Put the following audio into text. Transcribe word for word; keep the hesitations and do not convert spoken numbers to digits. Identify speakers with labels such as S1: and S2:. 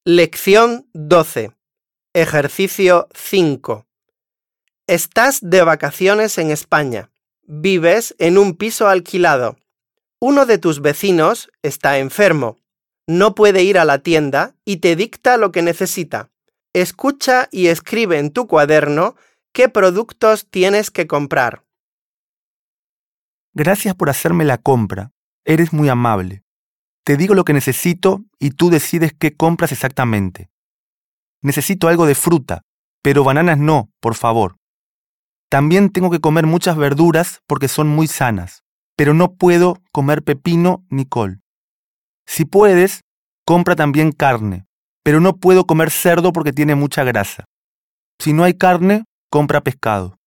S1: Lección doce. Ejercicio cinco. Estás de vacaciones en España. Vives en un piso alquilado. Uno de tus vecinos está enfermo. No puede ir a la tienda y te dicta lo que necesita. Escucha y escribe en tu cuaderno qué productos tienes que comprar.
S2: Gracias por hacerme la compra. Eres muy amable. Te digo lo que necesito y tú decides qué compras exactamente. Necesito algo de fruta, pero bananas no, por favor. También tengo que comer muchas verduras porque son muy sanas, pero no puedo comer pepino ni col. Si puedes, compra también carne, pero no puedo comer cerdo porque tiene mucha grasa. Si no hay carne, compra pescado.